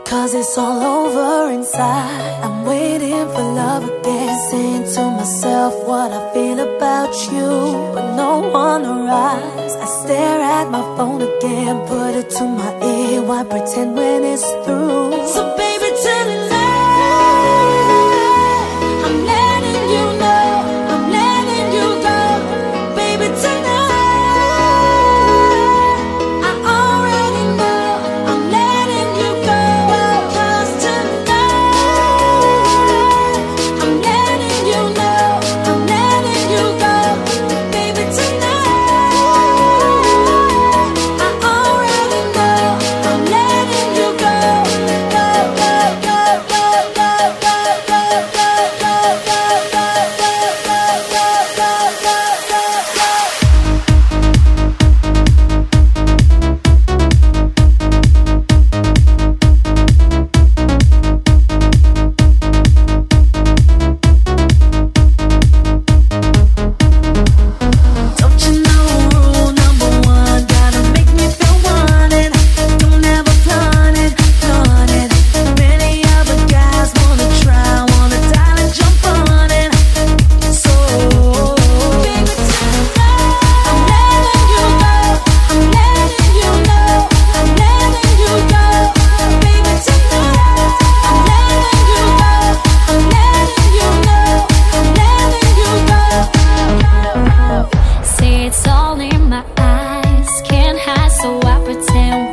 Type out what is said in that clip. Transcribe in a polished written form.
'Cause it's all over inside. I'm waiting for love again, saying to myself what I feel about you, but no one arrives. I stare at my phone again, put it to my ear, why pretend when it's through? So baby, tell me I'm letting you know, I'm letting you go. Baby, tonight I already know I'm letting you go. 'Cause tonight I'm letting you know, I'm letting you go. Baby, tonight I already know I'm letting you go. Go, go, go, go, go, go, go, go, go, go, go, go, go, go, go, go, go, go. Don't you know rule number one? Gotta make me feel wanted. Don't ever flaunt it, flaunt it. Many other guys wanna try, wanna dial and jump on it. So baby, tonight I'm letting you go, I'm letting you know, I'm letting you go. Baby, tonight I'm letting you go, I'm letting you know, I'm letting you go. See, it's all in my eyes, can't hide, so I pretend